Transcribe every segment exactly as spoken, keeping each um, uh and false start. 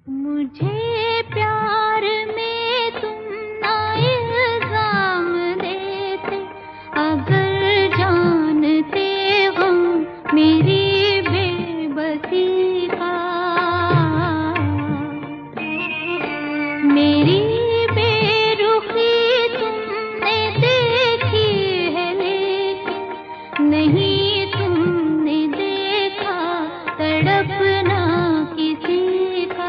मुझे प्यार में तुम ना इल्जाम देते, अगर जानते हो मेरी बेबसी का। मेरी बेरुखी तुमने देखी है, लेकिन नहीं तुमने देखा तड़पना किसी का।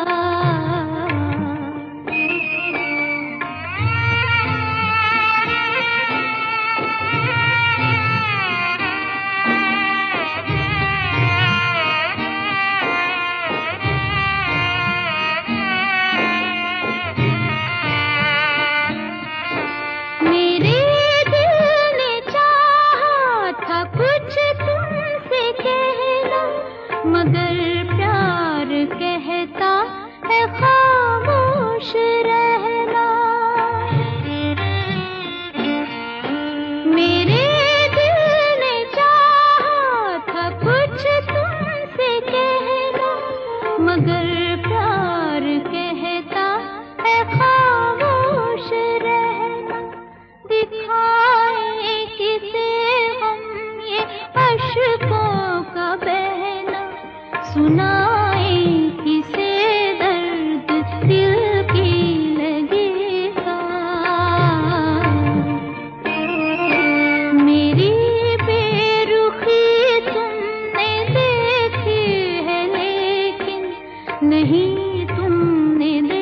मेरे दिल ने चाहा था कुछ तुमसे कहना, मगर प्यार कहता है खामोश रहना। मेरे दिल ने चाहा था कुछ तुमसे कहना, मगर प्यार कहता है खामोश रहना। दिखाए किसे हम ये अश्कों का बहना, सुनाए किसे दर्द दिल की लगेगा। मेरी बेरुखी तुमने देखी है, लेकिन नहीं तुमने देखा